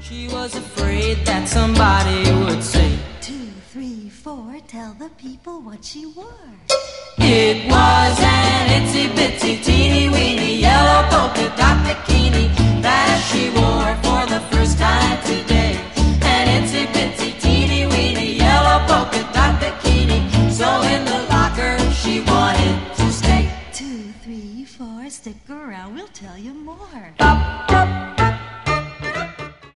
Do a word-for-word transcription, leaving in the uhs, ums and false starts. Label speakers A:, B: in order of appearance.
A: She was afraid that somebody would say,
B: two, three, four, tell the people what she wore.
A: it was an itsy-bitsy, teeny-weeny, yellow polka dot bikini that she wore for the first time today. An itsy-bitsy, teeny-weeny, yellow polka dot bikini, so in the locker she wanted to stay.
B: Two, three, four, stick around, we'll tell you more.
A: Bop, bop.